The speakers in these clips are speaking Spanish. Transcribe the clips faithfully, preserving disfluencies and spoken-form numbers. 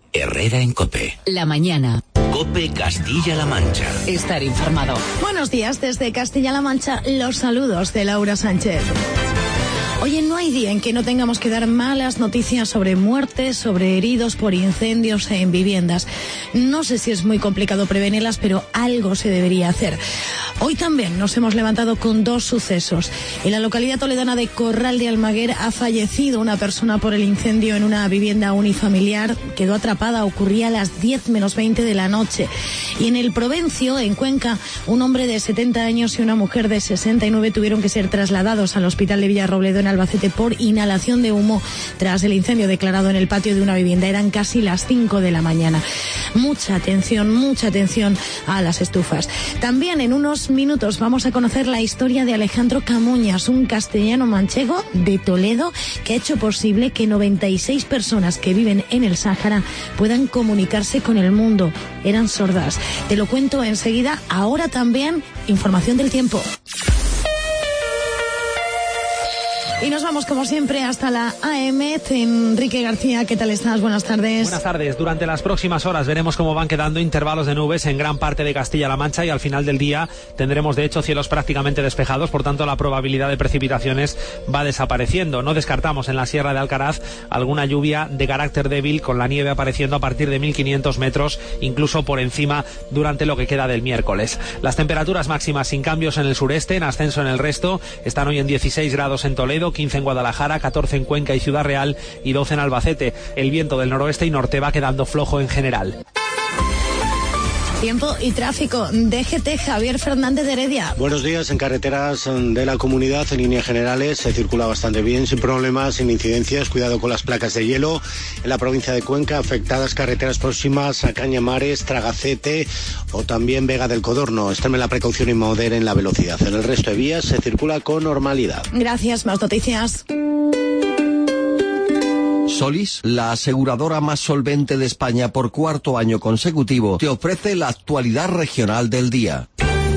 Herrera en COPE. La mañana. COPE Castilla-La Mancha. Estar informado. Buenos días desde Castilla-La Mancha. Los saludos de Laura Sánchez. Oye, no hay día en que no tengamos que dar malas noticias sobre muertes, sobre heridos por incendios en viviendas. No sé si es muy complicado prevenirlas, pero algo se debería hacer. Hoy también nos hemos levantado con dos sucesos. En la localidad toledana de Corral de Almaguer ha fallecido una persona por el incendio en una vivienda unifamiliar. Quedó atrapada, ocurría a las diez menos veinte de la noche. Y en el Provencio, en Cuenca, un hombre de setenta años y una mujer de sesenta y nueve tuvieron que ser trasladados al hospital de Villarrobledo en Albacete por inhalación de humo tras el incendio declarado en el patio de una vivienda. Eran casi las cinco de la mañana. Mucha atención, mucha atención a las estufas. También en unos minutos vamos a conocer la historia de Alejandro Camuñas, un castellano manchego de Toledo que ha hecho posible que noventa y seis personas que viven en el Sáhara puedan comunicarse con el mundo. Eran sordas. Te lo cuento enseguida. Ahora también información del tiempo. Y nos vamos, como siempre, hasta la A M. Enrique García, ¿qué tal estás? Buenas tardes. Buenas tardes. Durante las próximas horas veremos cómo van quedando intervalos de nubes en gran parte de Castilla-La Mancha y al final del día tendremos, de hecho, cielos prácticamente despejados. Por tanto, la probabilidad de precipitaciones va desapareciendo. No descartamos en la Sierra de Alcaraz alguna lluvia de carácter débil, con la nieve apareciendo a partir de mil quinientos metros, incluso por encima durante lo que queda del miércoles. Las temperaturas máximas sin cambios en el sureste, en ascenso en el resto. Están hoy en dieciséis grados en Toledo, quince en Guadalajara, catorce en Cuenca y Ciudad Real y doce en Albacete. El viento del noroeste y norte va quedando flojo en general. Tiempo y tráfico. D G T, Javier Fernández de Heredia. Buenos días. En carreteras de la comunidad, en líneas generales, se circula bastante bien, sin problemas, sin incidencias. Cuidado con las placas de hielo. En la provincia de Cuenca, afectadas carreteras próximas a Cañamares, Tragacete o también Vega del Codorno. Extremen la precaución y moderen la velocidad. En el resto de vías se circula con normalidad. Gracias. Más noticias. Solís, la aseguradora más solvente de España por cuarto año consecutivo, te ofrece la actualidad regional del día.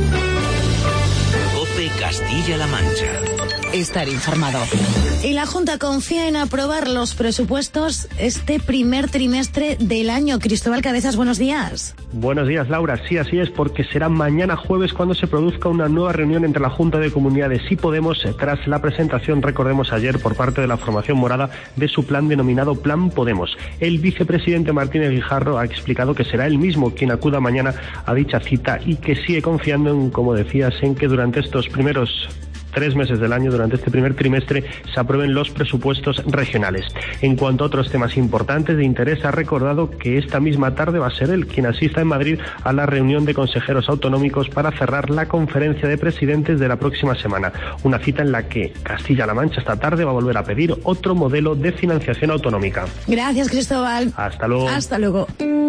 COPE Castilla-La Mancha. Estar informado. Y la Junta confía en aprobar los presupuestos este primer trimestre del año. Cristóbal Cabezas, buenos días. Buenos días, Laura. Sí, así es, porque será mañana jueves cuando se produzca una nueva reunión entre la Junta de Comunidades y Podemos tras la presentación, recordemos ayer, por parte de la formación morada de su plan denominado Plan Podemos. El vicepresidente Martínez Guijarro ha explicado que será él mismo quien acuda mañana a dicha cita y que sigue confiando en, como decías, en que durante estos primeros tres meses del año, durante este primer trimestre, se aprueben los presupuestos regionales. En cuanto a otros temas importantes de interés, ha recordado que esta misma tarde va a ser él quien asista en Madrid a la reunión de consejeros autonómicos para cerrar la conferencia de presidentes de la próxima semana. Una cita en la que Castilla-La Mancha esta tarde va a volver a pedir otro modelo de financiación autonómica. Gracias, Cristóbal. Hasta luego. Hasta luego.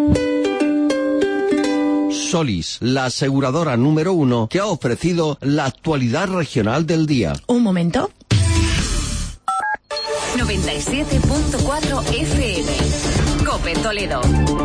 Solís, la aseguradora número uno que ha ofrecido la actualidad regional del día. Un momento. noventa y siete punto cuatro F M. COPE Toledo.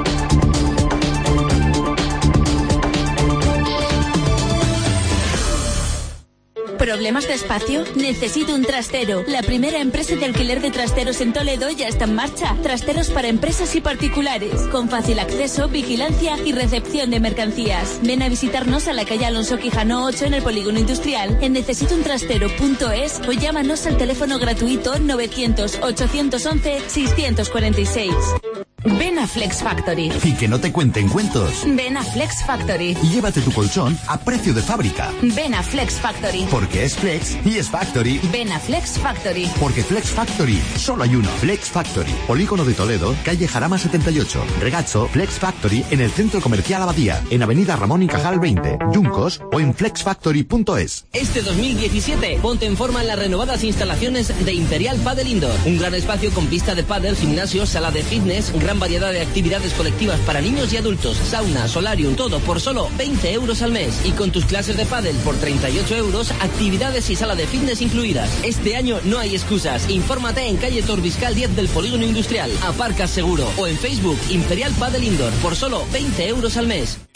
¿Problemas de espacio? Necesito un trastero. La primera empresa de alquiler de trasteros en Toledo ya está en marcha. Trasteros para empresas y particulares, con fácil acceso, vigilancia y recepción de mercancías. Ven a visitarnos a la calle Alonso Quijano ocho en el Polígono Industrial, en necesito un trastero punto es o llámanos al teléfono gratuito novecientos, ochocientos once, seiscientos cuarenta y seis. Ven a Flex Factory. Y que no te cuenten cuentos. Ven a Flex Factory. Y llévate tu colchón a precio de fábrica. Ven a Flex Factory. Porque es Flex y es Factory. Ven a Flex Factory. Porque Flex Factory solo hay uno. Flex Factory. Polígono de Toledo, calle Jarama setenta y ocho. Regacho, Flex Factory en el Centro Comercial Abadía, en Avenida Ramón y Cajal veinte, Yuncos o en flex factory punto es. Este dos mil diecisiete, ponte en forma en las renovadas instalaciones de Imperial Padel Indoor. Un gran espacio con pista de pádel, gimnasio, sala de fitness, gran variedad de actividades colectivas para niños y adultos, sauna, solarium, todo por solo veinte euros al mes. Y con tus clases de pádel por treinta y ocho euros, actividades y sala de fitness incluidas. Este año no hay excusas. Infórmate en calle Torbiscal diez del Polígono Industrial. Aparcas seguro. O en Facebook, Imperial Padel Indoor, por solo veinte euros al mes.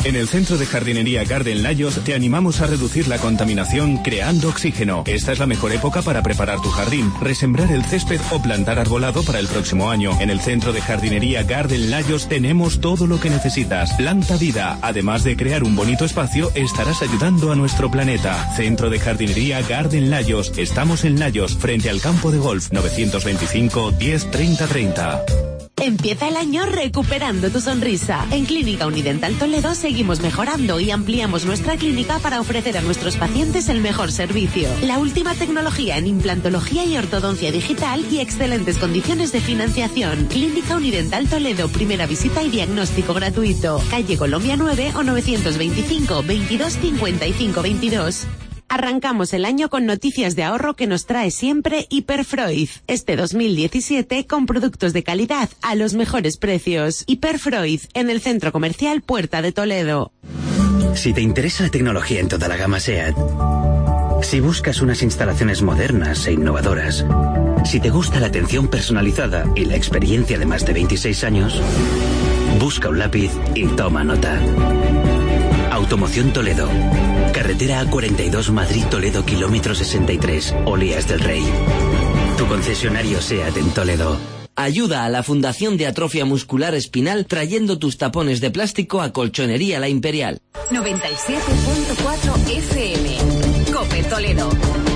En el Centro de Jardinería Garden Layos te animamos a reducir la contaminación creando oxígeno. Esta es la mejor época para preparar tu jardín, resembrar el césped o plantar arbolado para el próximo año. En el Centro de Jardinería Garden Layos tenemos todo lo que necesitas. Planta vida. Además de crear un bonito espacio, estarás ayudando a nuestro planeta. Centro de Jardinería Garden Layos. Estamos en Layos, frente al campo de golf. novecientos veinticinco, diez, treinta, treinta. Empieza el año recuperando tu sonrisa. En Clínica Unidental Toledo seguimos mejorando y ampliamos nuestra clínica para ofrecer a nuestros pacientes el mejor servicio. La última tecnología en implantología y ortodoncia digital y excelentes condiciones de financiación. Clínica Unidental Toledo, primera visita y diagnóstico gratuito. Calle Colombia nueve o novecientos veinticinco, veintidós, cincuenta y cinco, veintidós. Arrancamos el año con noticias de ahorro que nos trae siempre Hiperfreud. Este dos mil diecisiete con productos de calidad a los mejores precios. Hiperfreud en el Centro Comercial Puerta de Toledo. Si te interesa la tecnología en toda la gama SEAT, si buscas unas instalaciones modernas e innovadoras, si te gusta la atención personalizada y la experiencia de más de veintiséis años, busca un lápiz y toma nota. Automoción Toledo. Carretera A cuarenta y dos Madrid-Toledo, kilómetro sesenta y tres, Olías del Rey. Tu concesionario SEAT en Toledo. Ayuda a la Fundación de Atrofia Muscular Espinal trayendo tus tapones de plástico a Colchonería La Imperial. noventa y siete punto cuatro F M. COPE Toledo.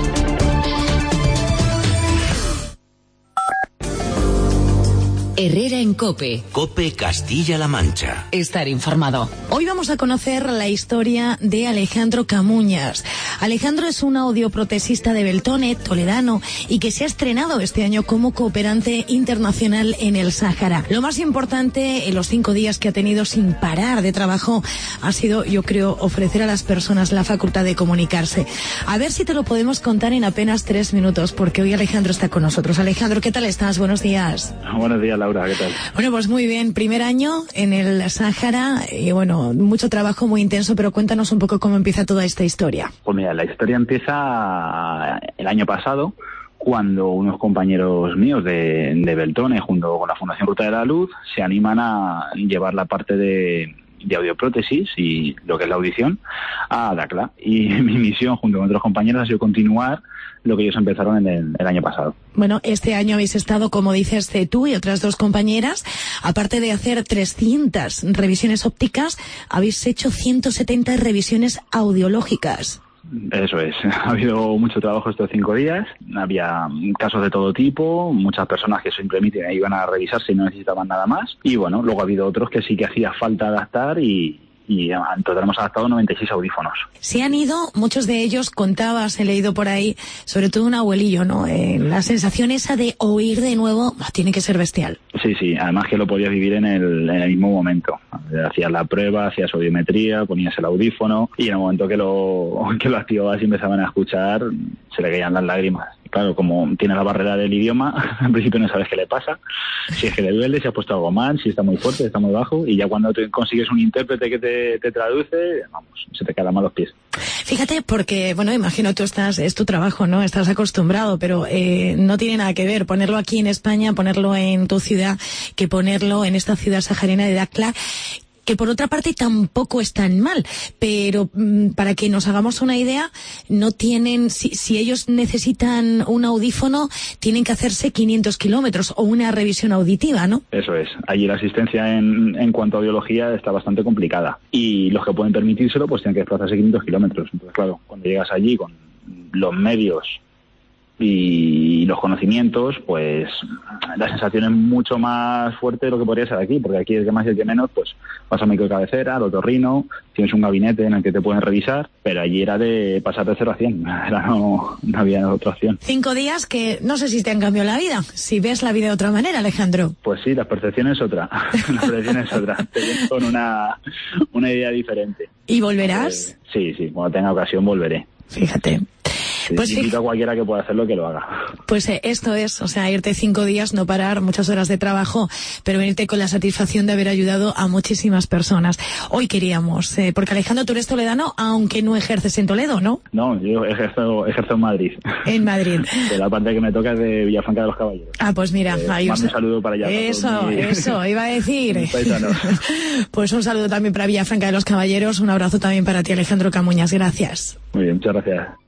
Herrera en COPE. COPE Castilla-La Mancha. Estar informado. Hoy vamos a conocer la historia de Alejandro Camuñas. Alejandro es un audioprotesista de Beltone, toledano, y que se ha estrenado este año como cooperante internacional en el Sáhara. Lo más importante en los cinco días que ha tenido sin parar de trabajo ha sido, yo creo, ofrecer a las personas la facultad de comunicarse. A ver si te lo podemos contar en apenas tres minutos, porque hoy Alejandro está con nosotros. Alejandro, ¿qué tal estás? Buenos días. Buenos días, Laura, ¿qué tal? Bueno, pues muy bien, primer año en el Sáhara y bueno, mucho trabajo, muy intenso, pero cuéntanos un poco cómo empieza toda esta historia. Pues mira, la historia empieza el año pasado, cuando unos compañeros míos de, de Beltone, junto con la Fundación Ruta de la Luz, se animan a llevar la parte de, de audioprótesis y lo que es la audición a Dacla. Y mi misión, junto con otros compañeros, ha sido continuar lo que ellos empezaron en el, el año pasado. Bueno, este año habéis estado, como dices tú y otras dos compañeras, aparte de hacer trescientas revisiones ópticas, habéis hecho ciento setenta revisiones audiológicas. Eso es, ha habido mucho trabajo estos cinco días, había casos de todo tipo, muchas personas que simplemente iban a revisarse y no necesitaban nada más, y bueno, luego ha habido otros que sí que hacía falta adaptar y... y en total hemos adaptado noventa y seis audífonos. Se han ido, muchos de ellos, contabas, he leído por ahí, sobre todo un abuelillo, ¿no? Eh, la sensación esa de oír de nuevo oh, tiene que ser bestial. Sí, sí, además que lo podías vivir en el, en el mismo momento. Hacías la prueba, hacías audiometría, ponías el audífono y en el momento que lo, que lo activabas y empezaban a escuchar, se le caían las lágrimas. Claro, como tiene la barrera del idioma, en principio no sabes qué le pasa, si es que le duele, si ha puesto algo mal, si está muy fuerte, si está muy bajo, y ya cuando te consigues un intérprete que te, te traduce, vamos, se te quedan mal los pies. Fíjate, porque, bueno, imagino tú estás, es tu trabajo, ¿no? Estás acostumbrado, pero eh, no tiene nada que ver ponerlo aquí en España, ponerlo en tu ciudad, que ponerlo en esta ciudad sahariana de Dacla, que por otra parte tampoco es tan mal, pero mmm, para que nos hagamos una idea, no tienen, si, si ellos necesitan un audífono, tienen que hacerse quinientos kilómetros o una revisión auditiva, ¿no? Eso es. Allí la asistencia en, en cuanto a audiología está bastante complicada y los que pueden permitírselo pues tienen que desplazarse quinientos kilómetros. Entonces, claro, cuando llegas allí con los medios y los conocimientos, pues la sensación es mucho más fuerte de lo que podría ser aquí, porque aquí es que más y el que menos, pues vas al médico de cabecera, al otorrino, tienes un gabinete en el que te pueden revisar, pero allí era de pasar de cero a cien, era no, no había otra opción. Cinco días que no sé si te han cambiado la vida, si ves la vida de otra manera, Alejandro. Pues sí, la percepción es otra, la percepción es otra, te vienes con una, una idea diferente. ¿Y volverás? Eh, sí, sí, cuando tenga ocasión volveré. Fíjate. Pues invito sí. a cualquiera que pueda hacerlo que lo haga. Pues eh, esto es, o sea, irte cinco días, no parar, muchas horas de trabajo, pero venirte con la satisfacción de haber ayudado a muchísimas personas. Hoy queríamos, eh, porque Alejandro, tú eres toledano, aunque no ejerces en Toledo, ¿no? No, yo ejerzo, ejerzo en Madrid. En Madrid. De la parte que me toca es de Villafranca de los Caballeros. Ah, pues mira, Eh, ahí mando os- un saludo para allá. Eso, para todos mis- eso, iba a decir. mis paisanos. Pues un saludo también para Villafranca de los Caballeros, un abrazo también para ti, Alejandro Camuñas, gracias. Muy bien, muchas gracias.